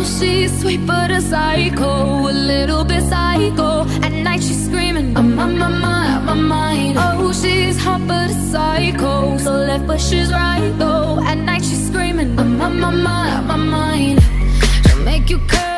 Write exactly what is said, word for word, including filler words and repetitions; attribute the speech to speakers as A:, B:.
A: she's sweet but a psycho, a little bit psycho. At night she's screaming, I'm on my mind, on my mind. Oh, she's hot but a psycho, so left but she's right though. At night she's screaming, I'm on my mind, on my mind. She'll make you curse.